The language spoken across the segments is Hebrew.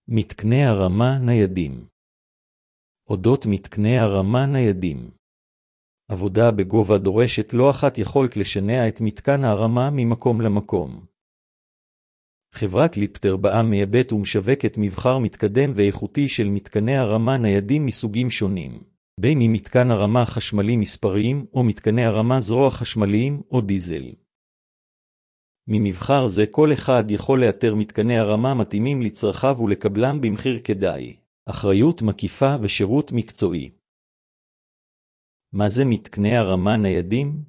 מתקני הרמה ניידים. אודות מתקני הרמה ניידים. עבודה בגובה דורשת לא אחת יכולת לשנע את מתקן הרמה ממקום למקום. חברת ליפטר בע"מ מייבאת ומשווקת מבחר מתקדם ואיכותי של מתקני הרמה ניידים מסוגים שונים, בין אם מתקן הרמה חשמלי מספריים או מתקני הרמה זרוע חשמליים או דיזל. ממבחר זה כל אחד יכול לאתר מתקני הרמה מתאימים לצרכיו ולקבלם במחיר כדאי, אחריות מקיפה ושירות מקצועי. מה זה מתקני הרמה ניידים?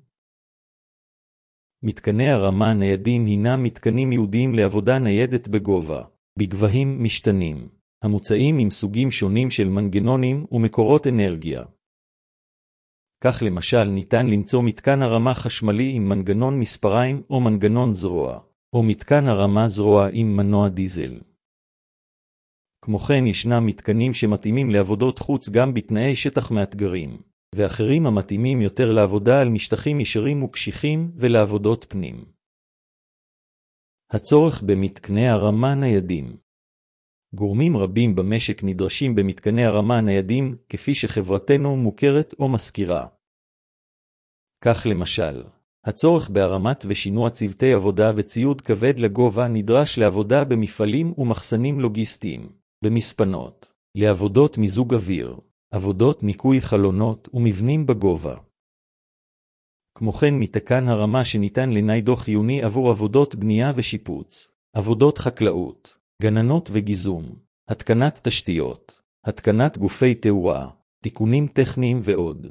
מתקני הרמה ניידים הינם מתקנים ייעודיים לעבודה ניידת בגובה, בגבהים משתנים, המוצאים עם סוגים שונים של מנגנונים ומקורות אנרגיה. כך למשל ניתן למצוא מתקן הרמה חשמלי עם מנגנון מספריים או מנגנון זרוע, או מתקן הרמה זרוע עם מנוע דיזל. כמו כן ישנם מתקנים שמתאימים לעבודות חוץ גם בתנאי שטח מאתגרים, ואחרים המתאימים יותר לעבודה על משטחים ישרים וקשיחים ולעבודות פנים. הצורך במתקני הרמה ניידים. גורמים רבים במשק נדרשים במתקני הרמה ניידים, כפי שחברתנו מוכרת או מזכירה. כך למשל, הצורך בהרמת ושינוע צוותי עבודה וציוד כבד לגובה נדרש לעבודה במפעלים ומחסנים לוגיסטיים, במספנות, לעבודות מיזוג אוויר, עבודות ניקוי חלונות ומבנים בגובה. כמו כן מתקן הרמה שניתן לניידו חיוני עבור עבודות בנייה ושיפוץ, עבודות חקלאות, גננות וגיזום, התקנת תשתיות, התקנת גופי תאורה, תיקונים טכניים ועוד.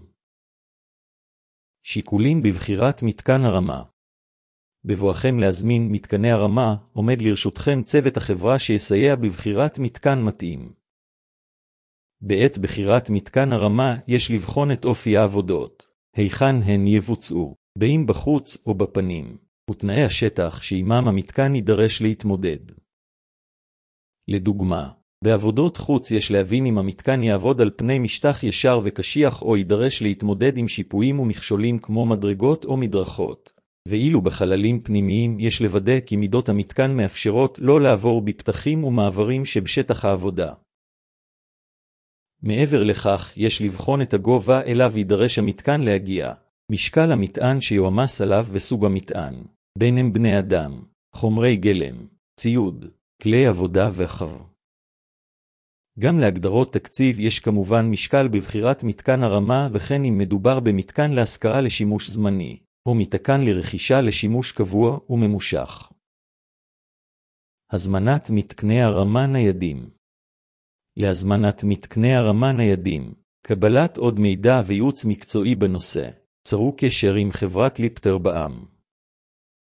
שיקולים בבחירת מתקן הרמה. בבואכם להזמין מתקני הרמה, עומד לרשותכם צוות החברה שיסייע בבחירת מתקן מתאים. בעת בחירת מתקן הרמה יש לבחון את אופי העבודות, היכן הן יבוצעו, בין בחוץ או בפנים, ותנאי השטח שעימם המתקן יידרש להתמודד. לדוגמה, בעבודות חוץ יש להבין אם המתקן יעבוד על פני משטח ישר וקשיח או יידרש להתמודד עם שיפועים ומכשולים כמו מדרגות או מדרכות, ואילו בחללים פנימיים יש לוודא כי מידות המתקן מאפשרות לא לעבור בפתחים ומעברים שבשטח העבודה. מעבר לכך יש לבחון את הגובה אליו יידרש המתקן להגיע, משקל המטען שיועמס עליו וסוג המטען, בין הם בני אדם, חומרי גלם, ציוד, כלי עבודה וחב. גם להגדרות תקציב יש כמובן משקל בבחירת מתקן הרמה, וכן אם מדובר במתקן להשכרה לשימוש זמני, או מתקן לרכישה לשימוש קבוע וממושך. הזמנת מתקני הרמה ניידים. להזמנת מתקני הרמה ניידים, קבלת עוד מידע וייעוץ מקצועי בנושא, צרו קשר עם חברת ליפטר בע"מ.